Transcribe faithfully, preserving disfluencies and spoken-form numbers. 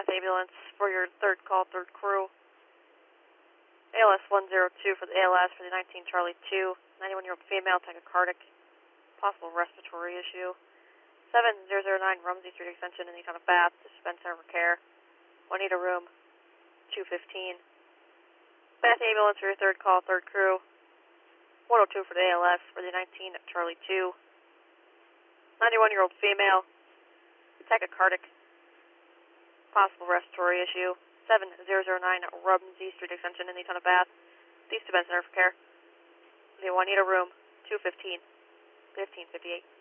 ambulance for your third call, third crew. A L S one zero two for the A L S for the nineteen Charlie two. ninety-one-year-old female, tachycardic, possible respiratory issue. seven zero zero nine Rumsey Street Extension in the town of Bath, dispense center for care. Juanita room, two fifteen. Bath ambulance for your third call, third crew. one oh two for the A L S for the nineteen Charlie two. ninety-one-year-old female, tachycardic, possible respiratory issue. seven zero zero nine Rumsey Street Extension in the town of Bath, East Dispense Center for care. The Juanita room, two fifteen, fifteen fifty-eight.